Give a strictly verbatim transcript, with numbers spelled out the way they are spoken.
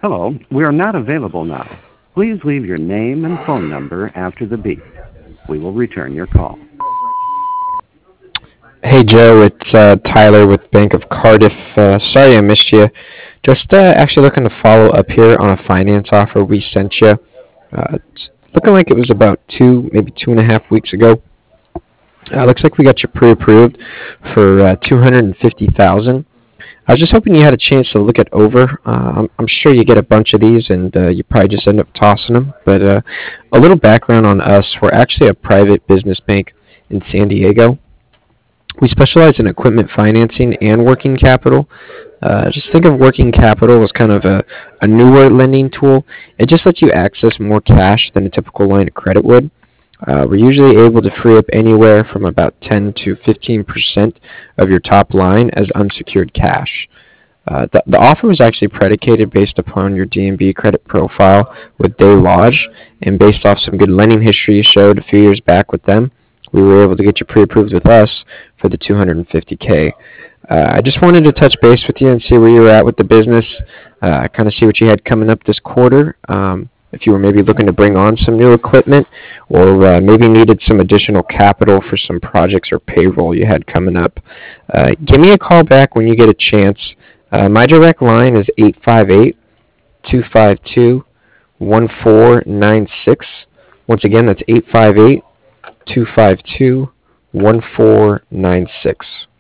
Hello, we are not available now. Please leave your name and phone number after the beep. We will return your call. Hey Joe, it's uh, Tyler with Bank of Cardiff. Uh, sorry I missed you. Just uh, actually looking to follow up here on a finance offer we sent you. Uh, it's looking like it was about two, maybe two and a half weeks ago. Uh, looks like we got you pre-approved for uh, two hundred and fifty thousand. I was just hoping you had a chance to look it over. Uh, I'm, I'm sure you get a bunch of these, and uh, you probably just end up tossing them. But uh, a little background on us: we're actually a private business bank in San Diego. We specialize in equipment financing and working capital. Uh, just think of working capital as kind of a, a newer lending tool. It just lets you access more cash than a typical line of credit would. Uh, we're usually able to free up anywhere from about ten to fifteen percent of your top line as unsecured cash. Uh, the, the offer was actually predicated based upon your D N B credit profile with Day Lodge, and based off some good lending history you showed a few years back with them, we were able to get you pre-approved with us for the two hundred fifty K. Uh, I just wanted to touch base with you and see where you were at with the business, uh, kind of see what you had coming up this quarter, um, if you were maybe looking to bring on some new equipment, or uh, maybe needed some additional capital for some projects or payroll you had coming up. Uh, give me a call back when you get a chance. Uh, my direct line is eight five eight, two five two, one four nine six. Once again, that's eight five eight, two five two, one four nine six.